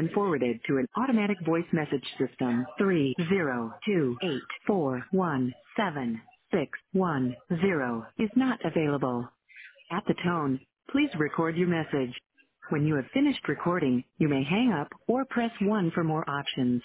been forwarded to an automatic voice message system. 30284176110 is not available. At the tone, please record your message. When you have finished recording, you may hang up or press 1 for more options.